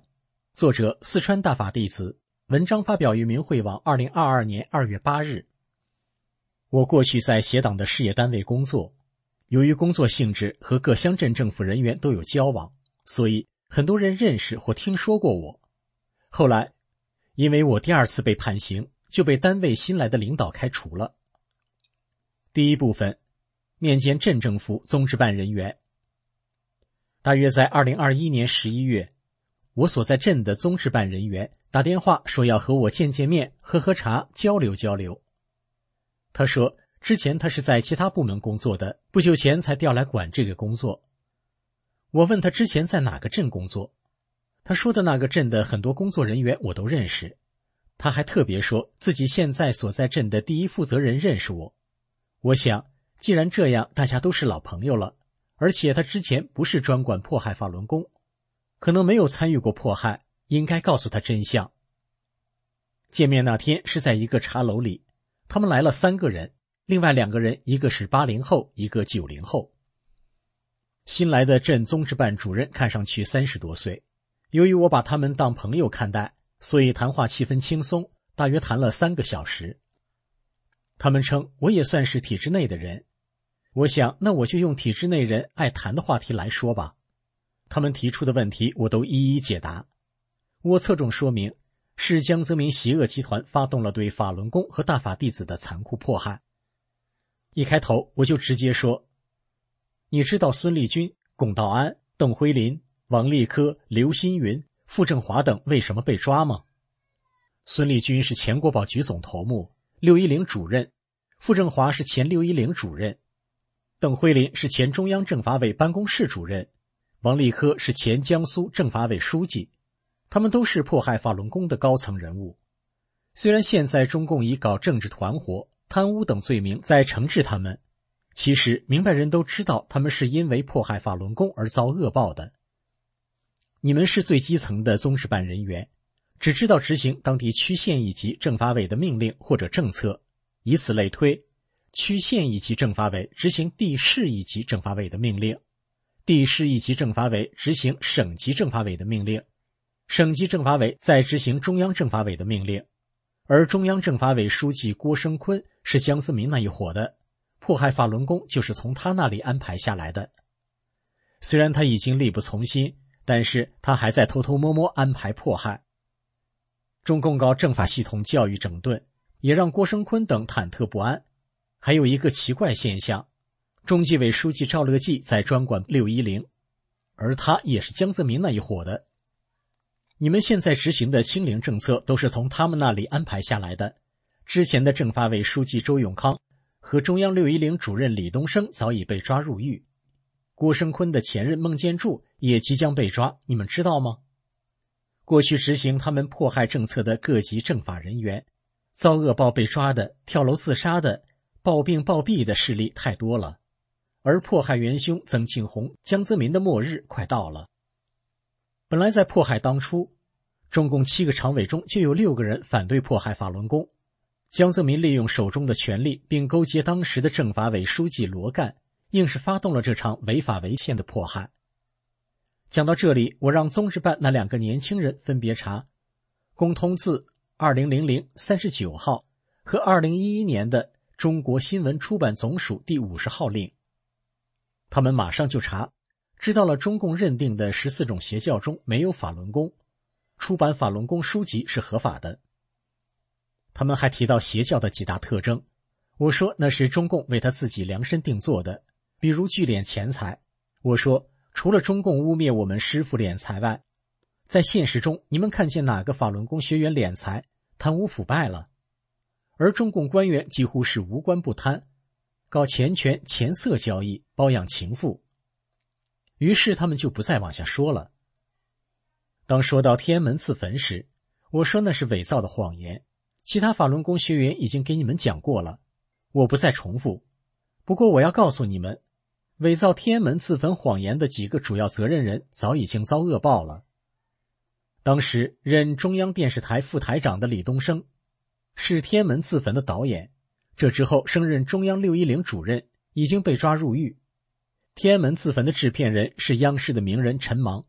作者四川大法弟子，文章发表于明慧网二零二二年二月八日。我过去在协党的事业单位工作，由于工作性质和各乡镇政府人员都有交往，所以很多人认识或听说过我。后来因为我第二次被判刑，就被单位新来的领导开除了。第一部分，面见镇政府综治办人员。大约在二零二一年十一月，我所在镇的综治办人员打电话说要和我见见面，喝喝茶，交流交流。他说之前他是在其他部门工作的，不久前才调来管这个工作。我问他之前在哪个镇工作，他说的那个镇的很多工作人员我都认识。他还特别说自己现在所在镇的第一负责人认识我。我想既然这样，大家都是老朋友了，而且他之前不是专管迫害法轮功，可能没有参与过迫害，应该告诉他真相。见面那天是在一个茶楼里，他们来了三个人，另外两个人一个是八零后，一个九零后。新来的镇综治办主任看上去三十多岁，由于我把他们当朋友看待，所以谈话气氛轻松，大约谈了三个小时。他们称我也算是体制内的人，我想那我就用体制内人爱谈的话题来说吧。他们提出的问题我都一一解答。我侧重说明是江泽民邪恶集团发动了对法轮功和大法弟子的残酷迫害。一开头我就直接说，你知道孙立军、龚道安、邓辉林、王立科、刘新云、傅政华等为什么被抓吗？孙立军是前国保局总头目、六一零主任，傅政华是前六一零主任，邓辉林是前中央政法委办公室主任，王立科是前江苏政法委书记，他们都是迫害法轮功的高层人物。虽然现在中共以搞政治团伙、贪污等罪名在惩治他们，其实明白人都知道他们是因为迫害法轮功而遭恶报的。你们是最基层的综治办人员，只知道执行当地区县一级政法委的命令或者政策，以此类推，区县一级政法委执行地市一级政法委的命令，地市一级政法委执行省级政法委的命令，省级政法委再执行中央政法委的命令。而中央政法委书记郭声琨是江泽民那一伙的，迫害法轮功就是从他那里安排下来的。虽然他已经力不从心，但是他还在偷偷摸摸安排迫害。中共搞政法系统教育整顿，也让郭声琨等忐忑不安。还有一个奇怪现象，中纪委书记赵乐际在专管六一零，而他也是江泽民那一伙的。你们现在执行的清零政策都是从他们那里安排下来的。之前的政法委书记周永康和中央六一零主任李东生早已被抓入狱，郭声琨的前任孟建柱也即将被抓，你们知道吗？过去执行他们迫害政策的各级政法人员，遭恶报被抓的、跳楼自杀的、暴病暴毙的事例太多了，而迫害元凶曾庆红、江泽民的末日快到了。本来在迫害当初，中共七个常委中就有六个人反对迫害法轮功。江泽民利用手中的权力，并勾结当时的政法委书记罗干，硬是发动了这场违法违宪的迫害。讲到这里，我让综治办那两个年轻人分别查公通字二零零零三十九号和二零一一年的中国新闻出版总署第五十号令。他们马上就查，知道了中共认定的十四种邪教中没有法轮功，出版法轮功书籍是合法的。他们还提到邪教的几大特征，我说那是中共为他自己量身定做的，比如聚敛钱财。我说除了中共污蔑我们师父敛财外，在现实中你们看见哪个法轮功学员敛财、贪污腐败了？而中共官员几乎是无官不贪，搞钱权、钱色交易，包养情妇。于是他们就不再往下说了。当说到天安门自焚时，我说那是伪造的谎言，其他法轮功学员已经给你们讲过了，我不再重复。不过我要告诉你们，伪造天安门自焚谎言的几个主要责任人早已经遭恶报了。当时任中央电视台副台长的李东生是天安门自焚的导演，这之后升任中央六一零主任，已经被抓入狱。天安门自焚的制片人是央视的名人陈芒，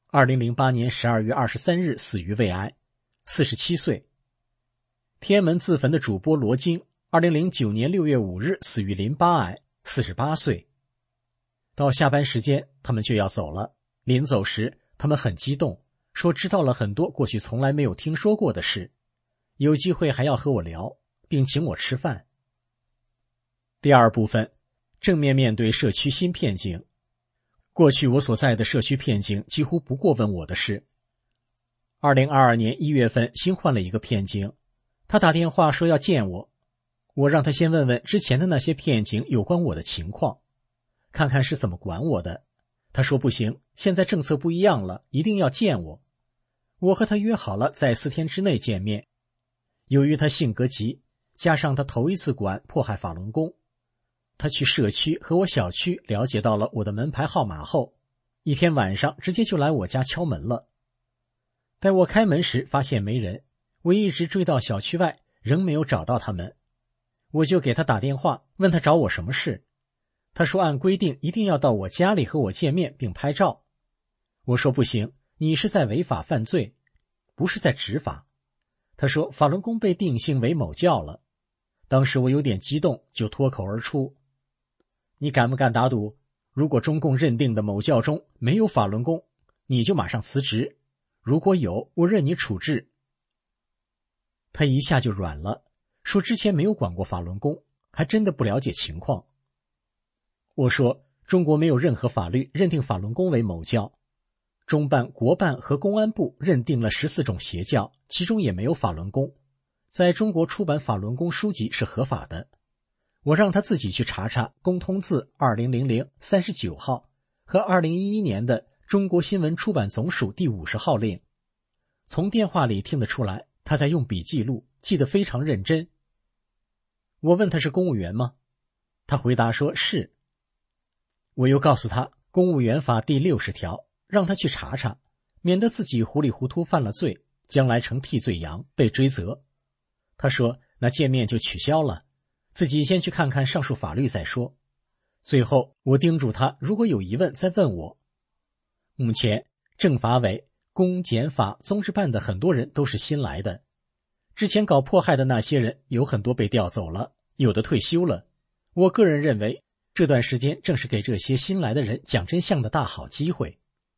二零零八年十二月二十三日死于胃癌，四十七岁。天安门自焚的主播罗京，二零零九年六月五日死于淋巴癌，四十八岁。到下班时间，他们就要走了。临走时，他们很激动，说知道了很多过去从来没有听说过的事，有机会还要和我聊，并请我吃饭。第二部分，正面面对社区新片警。过去我所在的社区片警几乎不过问我的事。二零二二年一月份新换了一个片警，他打电话说要见我，我让他先问问之前的那些片警有关我的情况，看看是怎么管我的。他说不行，现在政策不一样了，一定要见我。我和他约好了在四天之内见面。由于他性格急，加上他头一次管迫害法轮功，他去社区和我小区了解到了我的门牌号码后，一天晚上直接就来我家敲门了。待我开门时发现没人，我一直追到小区外，仍没有找到他们。我就给他打电话，问他找我什么事。他说按规定一定要到我家里和我见面并拍照。我说不行，你是在违法犯罪，不是在执法。他说法轮功被定性为某教了。当时我有点激动，就脱口而出，你敢不敢打赌，如果中共认定的某教中没有法轮功，你就马上辞职，如果有，我任你处置。他一下就软了，说之前没有管过法轮功，还真的不了解情况。我说中国没有任何法律认定法轮功为某教，中办、国办和公安部认定了十四种邪教，其中也没有法轮功，在中国出版法轮功书籍是合法的。我让他自己去查查公通字二零零零三十九号和二零一一年的中国新闻出版总署第五十号令。从电话里听得出来，他在用笔记录，记得非常认真。我问他是公务员吗？他回答说是。我又告诉他公务员法第六十条，让他去查查，免得自己糊里糊涂犯了罪，将来成替罪羊被追责。他说那见面就取消了，自己先去看看上述法律再说。最后我叮嘱他如果有疑问再问我。目前政法委、公检法、综治办的很多人都是新来的，之前搞迫害的那些人有很多被调走了，有的退休了。我个人认为这段时间正是给这些新来的人讲真相的大好机会。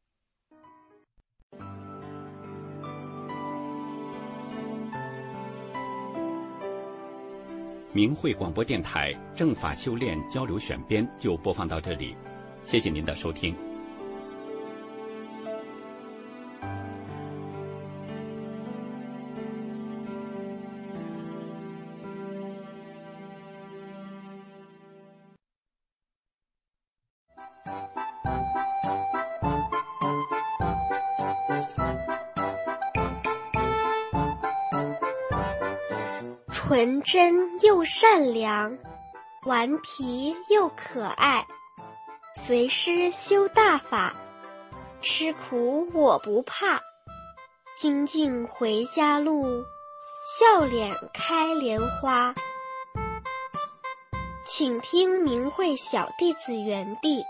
明慧广播电台政法修炼交流选编就播放到这里，谢谢您的收听。 纯真又善良，顽皮又可爱，随师修大法，吃苦我不怕，精进回家路，笑脸开莲花。请听明慧小弟子园地。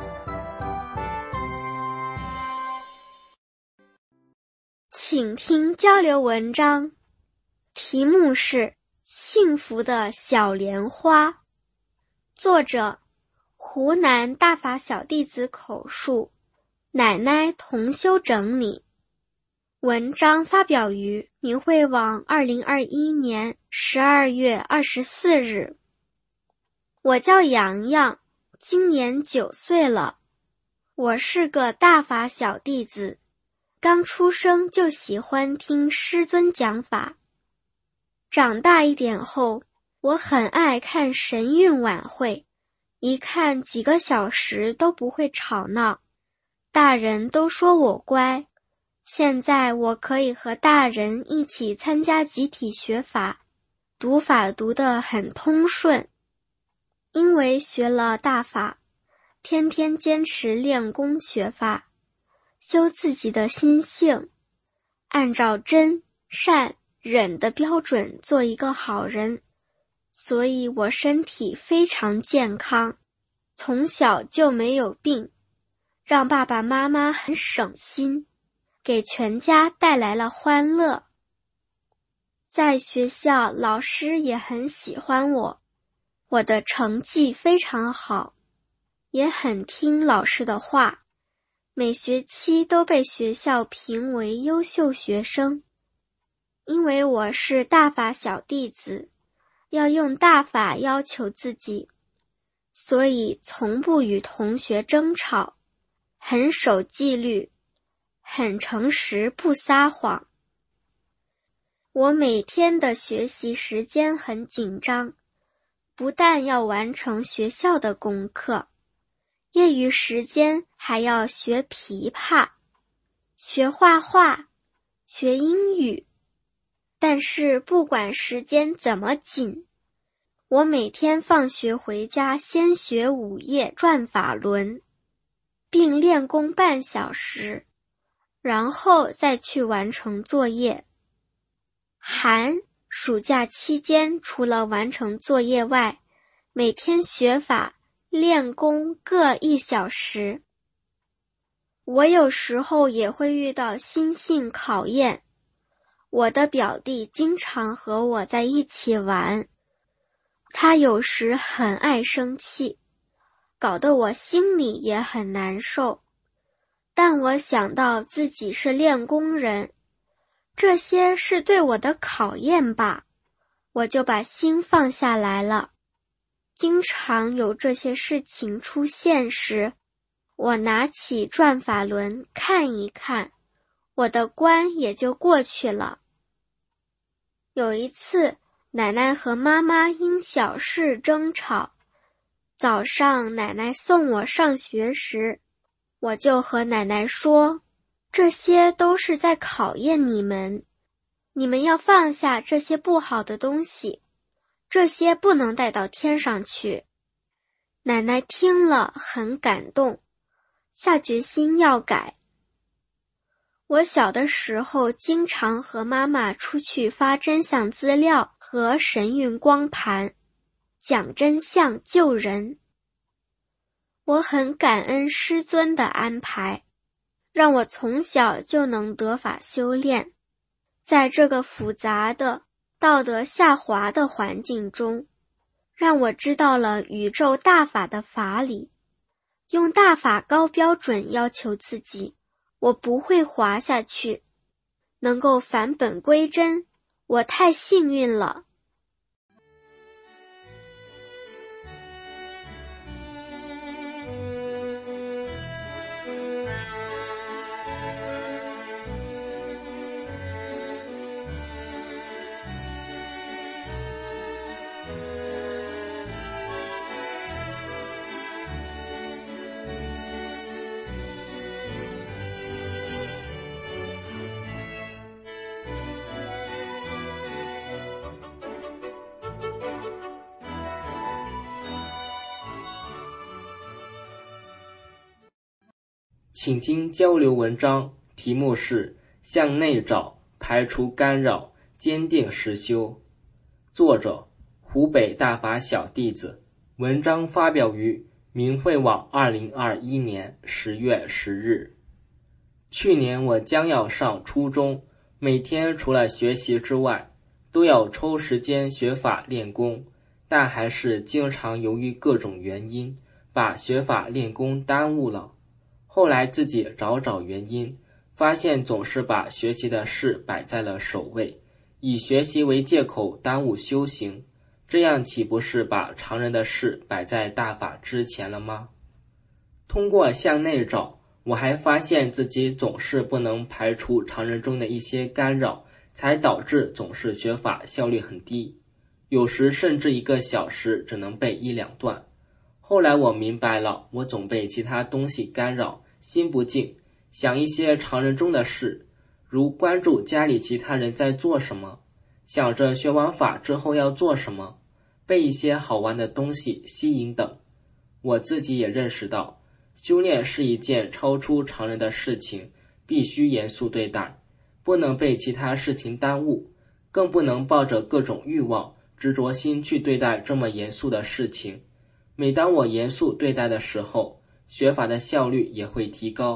请听交流文章，题目是幸福的小莲花，作者湖南大法小弟子口述，奶奶同修整理。文章发表于明慧网二零二一年十二月二十四日。我叫洋洋，今年九岁了。我是个大法小弟子，刚出生就喜欢听师尊讲法。长大一点后，我很爱看神韵晚会，一看几个小时都不会吵闹，大人都说我乖。现在我可以和大人一起参加集体学法，读法读得很通顺。因为学了大法，天天坚持练功学法，修自己的心性，按照真、善、忍的标准做一个好人，所以我身体非常健康，从小就没有病，让爸爸妈妈很省心。 给全家带来了欢乐。在学校，老师也很喜欢我，我的成绩非常好，也很听老师的话，每学期都被学校评为优秀学生。因为我是大法小弟子，要用大法要求自己，所以从不与同学争吵，很守纪律，很诚实，不撒谎。我每天的学习时间很紧张，不但要完成学校的功课，业余时间还要学琵琶、学画画、学英语。但是不管时间怎么紧，我每天放学回家先学五页转法轮，并练功半小时，然后再去完成作业。寒暑假期间，除了完成作业外，每天学法、练功各一小时。我有时候也会遇到心性考验，我的表弟经常和我在一起玩，他有时很爱生气，搞得我心里也很难受。但我想到自己是练功人，这些是对我的考验吧，我就把心放下来了。经常有这些事情出现时，我拿起转法轮看一看，我的关也就过去了。有一次，奶奶和妈妈因小事争吵，早上奶奶送我上学时，我就和奶奶说，这些都是在考验你们，你们要放下这些不好的东西，这些不能带到天上去。奶奶听了很感动，下决心要改。我小的时候经常和妈妈出去发真相资料和神韵光盘，讲真相救人。我很感恩师尊的安排，让我从小就能得法修炼。在这个复杂的道德下滑的环境中，让我知道了宇宙大法的法理，用大法高标准要求自己，我不会滑下去，能够返本归真，我太幸运了。 请听交流文章，题目是向内找，排除干扰，坚定实修。作者湖北大法小弟子，文章发表于明慧网二零二一年十月十日。去年我将要上初中，每天除了学习之外，都要抽时间学法练功，但还是经常由于各种原因，把学法练功耽误了。后来自己找找原因，发现总是把学习的事摆在了首位，以学习为借口耽误修行，这样岂不是把常人的事摆在大法之前了吗？通过向内找，我还发现自己总是不能排除常人中的一些干扰，才导致总是学法效率很低，有时甚至一个小时只能背一两段。后来我明白了，我总被其他东西干扰，心不静，想一些常人中的事，如关注家里其他人在做什么，想着学完法之后要做什么，被一些好玩的东西吸引等。我自己也认识到，修炼是一件超出常人的事情，必须严肃对待，不能被其他事情耽误，更不能抱着各种欲望、执着心去对待这么严肃的事情。每当我严肃对待的时候，学法的效率也会提高，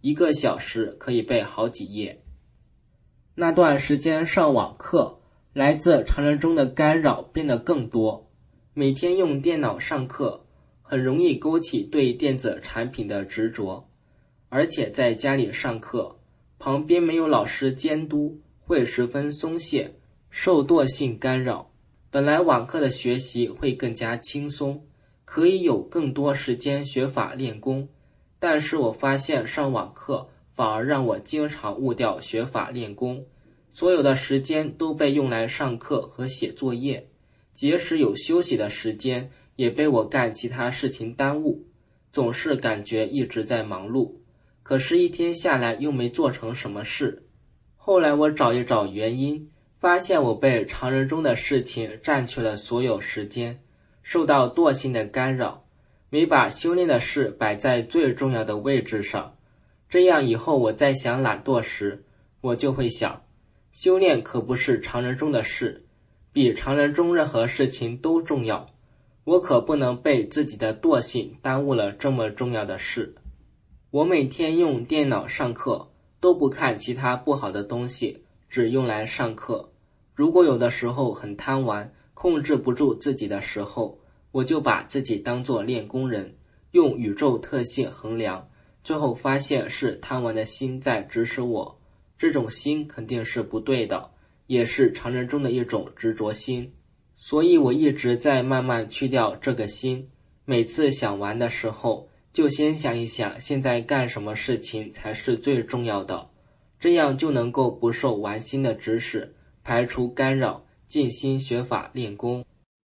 一个小时可以背好几页。那段时间上网课，来自常人中的干扰变得更多，每天用电脑上课，很容易勾起对电子产品的执着，而且在家里上课，旁边没有老师监督，会十分松懈，受惰性干扰。本来网课的学习会更加轻松，可以有更多时间学法练功，但是我发现上网课反而让我经常误掉学法练功，所有的时间都被用来上课和写作业，即使有休息的时间也被我干其他事情耽误，总是感觉一直在忙碌，可是一天下来又没做成什么事。后来我找一找原因，发现我被常人中的事情占据了所有时间，受到惰性的干扰，没把修炼的事摆在最重要的位置上。这样以后我在想懒惰时，我就会想，修炼可不是常人中的事，比常人中任何事情都重要，我可不能被自己的惰性耽误了这么重要的事。我每天用电脑上课，都不看其他不好的东西，只用来上课。如果有的时候很贪玩，控制不住自己的时候，我就把自己当作练功人，用宇宙特性衡量，最后发现是贪玩的心在指使我，这种心肯定是不对的，也是常人中的一种执着心。所以我一直在慢慢去掉这个心，每次想玩的时候，就先想一想现在干什么事情才是最重要的，这样就能够不受玩心的指使，排除干扰，静心学法练功。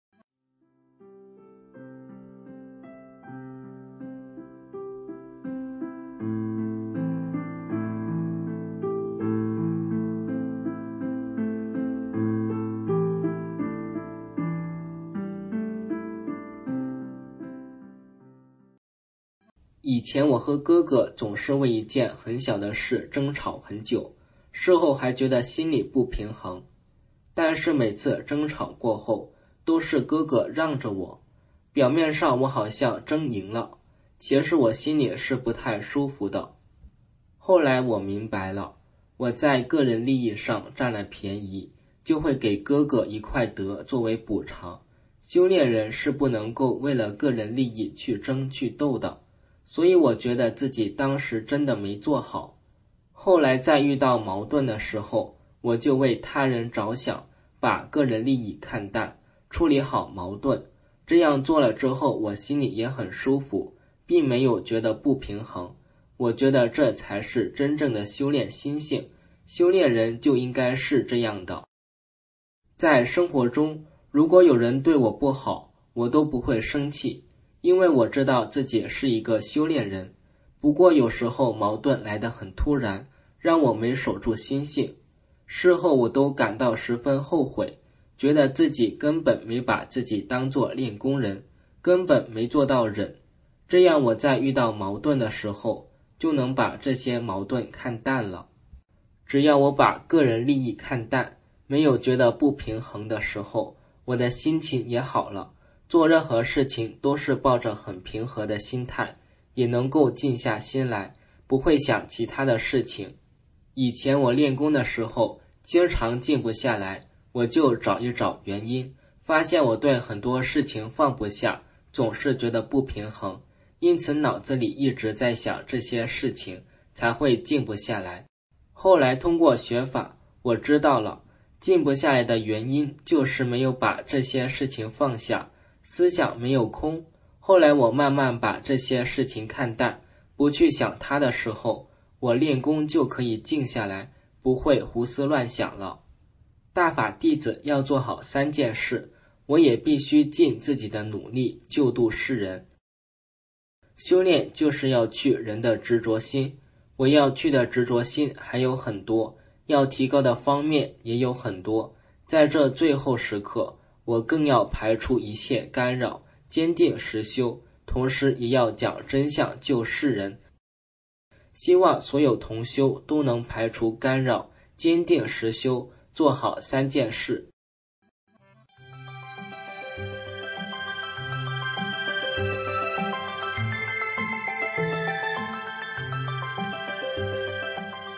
以前我和哥哥总是为一件很小的事争吵很久，事后还觉得心里不平衡，但是每次争吵过后，都是哥哥让着我，表面上我好像争赢了，其实我心里是不太舒服的。后来我明白了，我在个人利益上占了便宜，就会给哥哥一块德作为补偿。修炼人是不能够为了个人利益去争去斗的，所以我觉得自己当时真的没做好。后来在遇到矛盾的时候，我就为他人着想，把个人利益看淡，处理好矛盾。这样做了之后，我心里也很舒服，并没有觉得不平衡。我觉得这才是真正的修炼心性，修炼人就应该是这样的。在生活中，如果有人对我不好，我都不会生气，因为我知道自己是一个修炼人。不过有时候矛盾来得很突然，让我没守住心性，事后我都感到十分后悔，觉得自己根本没把自己当作练功人，根本没做到忍。这样我在遇到矛盾的时候，就能把这些矛盾看淡了。只要我把个人利益看淡，没有觉得不平衡的时候，我的心情也好了，做任何事情都是抱着很平和的心态，也能够静下心来，不会想其他的事情。以前我练功的时候，经常静不下来，我就找一找原因，发现我对很多事情放不下，总是觉得不平衡，因此脑子里一直在想这些事情，才会静不下来。后来通过学法，我知道了，静不下来的原因就是没有把这些事情放下，思想没有空。后来我慢慢把这些事情看淡，不去想它的时候，我练功就可以静下来，不会胡思乱想了。大法弟子要做好三件事，我也必须尽自己的努力救度世人。修炼就是要去人的执着心，我要去的执着心还有很多，要提高的方面也有很多。在这最后时刻，我更要排除一切干扰，坚定实修，同时也要讲真相救世人。希望所有同修都能排除干扰，坚定实修，做好三件事。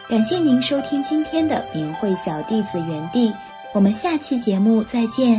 感谢您收听今天的明慧小弟子园地，我们下期节目再见。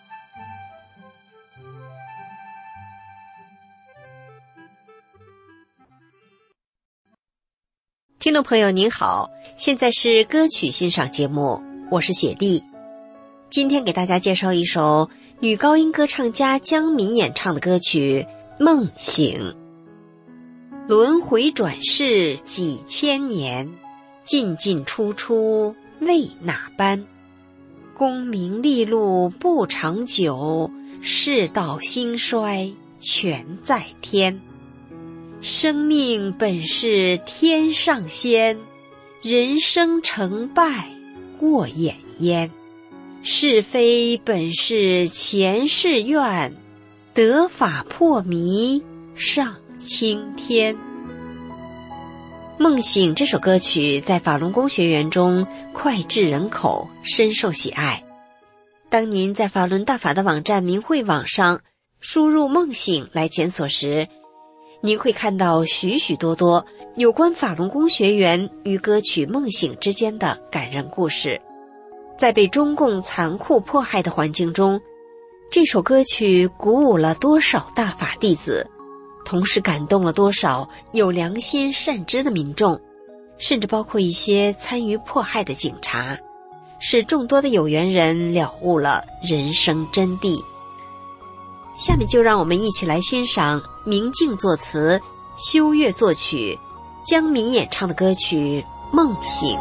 听众朋友您好，现在是歌曲欣赏节目，我是雪莉。今天给大家介绍一首女高音歌唱家江敏演唱的歌曲《梦醒》。轮回转世几千年，进进出出为哪般？功名利禄不长久，世道兴衰全在天。生命本是天上仙，人生成败过眼烟。是非本是前世愿，得法破迷上青天。梦醒这首歌曲在法轮功学员中脍炙人口，深受喜爱。当您在法轮大法的网站明慧网上输入梦醒来检索时，您会看到许许多多有关法轮功学员与歌曲《梦醒》之间的感人故事。在被中共残酷迫害的环境中，这首歌曲鼓舞了多少大法弟子，同时感动了多少有良心善知的民众，甚至包括一些参与迫害的警察，使众多的有缘人了悟了人生真谛。下面就让我们一起来欣赏明镜作词、修月作曲、江敏演唱的歌曲《梦醒》。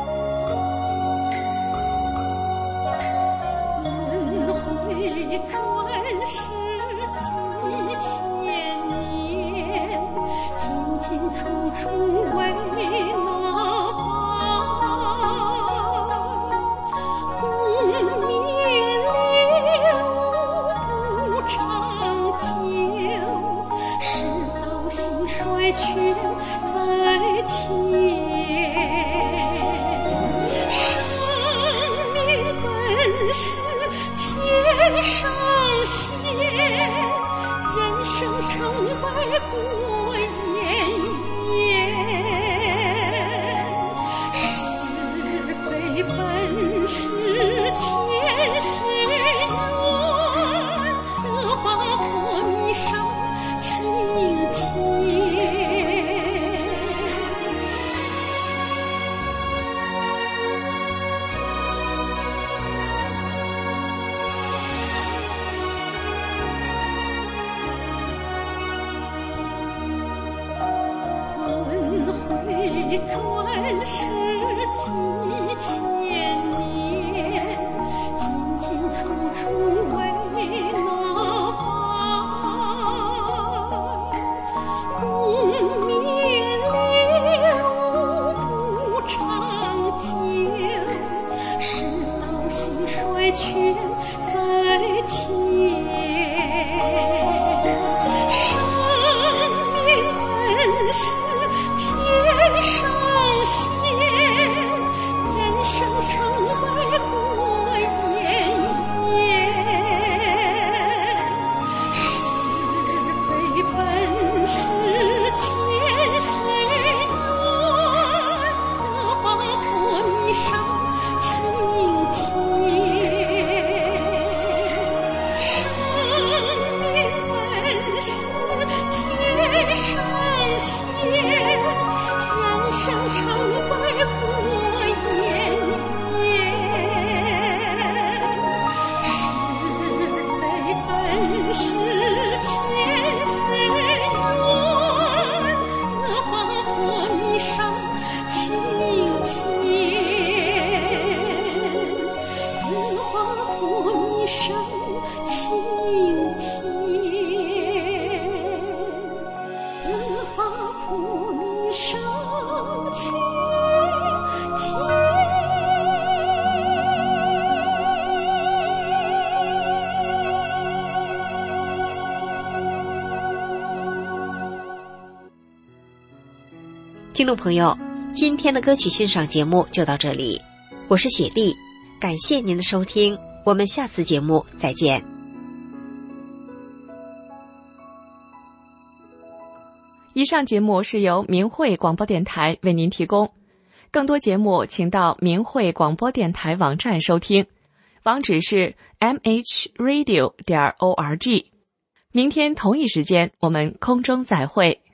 转世几千年，进进出出为哪般？功名利禄不长久，世道兴衰全在天。生命本是天上仙，人生成败过眼烟。是非本是前世缘，得法破迷上青天。生命本是天上仙，人生成败过眼烟。是非本是前世缘，得法破迷上青天。得法破迷上青天，得法破迷上青天。 听众朋友，今天的歌曲欣赏节目就到这里，我是雪莉，感谢您的收听，我们下次节目再见。 以上节目是由明慧广播电台为您提供。 更多节目请到明慧广播电台网站收听，网址是 m h radio 点 org。明天同一时间我们空中再会。